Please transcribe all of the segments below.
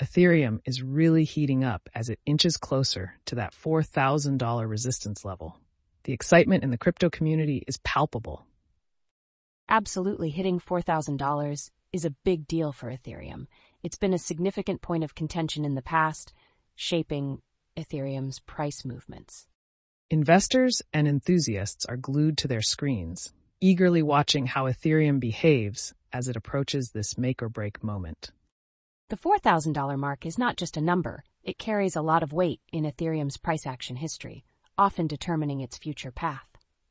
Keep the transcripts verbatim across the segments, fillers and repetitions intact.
Ethereum is really heating up as it inches closer to that four thousand dollars resistance level. The excitement in the crypto community is palpable. Absolutely, hitting four thousand dollars is a big deal for Ethereum. It's been a significant point of contention in the past, shaping Ethereum's price movements. Investors and enthusiasts are glued to their screens, eagerly watching how Ethereum behaves as it approaches this make-or-break moment. The four thousand dollars mark is not just a number, it carries a lot of weight in Ethereum's price action history, often determining its future path.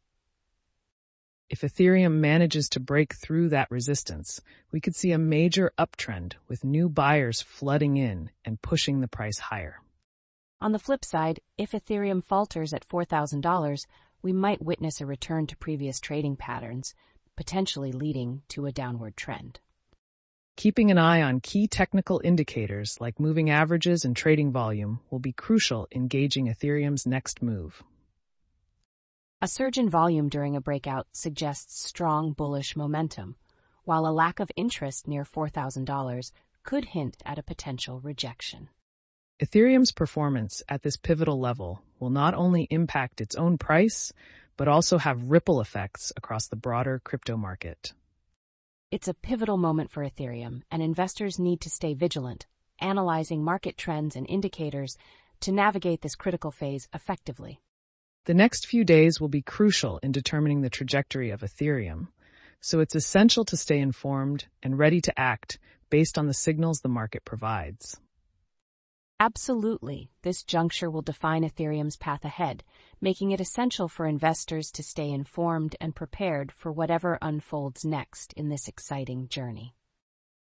If Ethereum manages to break through that resistance, we could see a major uptrend with new buyers flooding in and pushing the price higher. On the flip side, if Ethereum falters at four thousand dollars, we might witness a return to previous trading patterns, potentially leading to a downward trend. Keeping an eye on key technical indicators like moving averages and trading volume will be crucial in gauging Ethereum's next move. A surge in volume during a breakout suggests strong bullish momentum, while a lack of interest near four thousand dollars could hint at a potential rejection. Ethereum's performance at this pivotal level will not only impact its own price, but also have ripple effects across the broader crypto market. It's a pivotal moment for Ethereum, and investors need to stay vigilant, analyzing market trends and indicators to navigate this critical phase effectively. The next few days will be crucial in determining the trajectory of Ethereum, so it's essential to stay informed and ready to act based on the signals the market provides. Absolutely, this juncture will define Ethereum's path ahead, making it essential for investors to stay informed and prepared for whatever unfolds next in this exciting journey.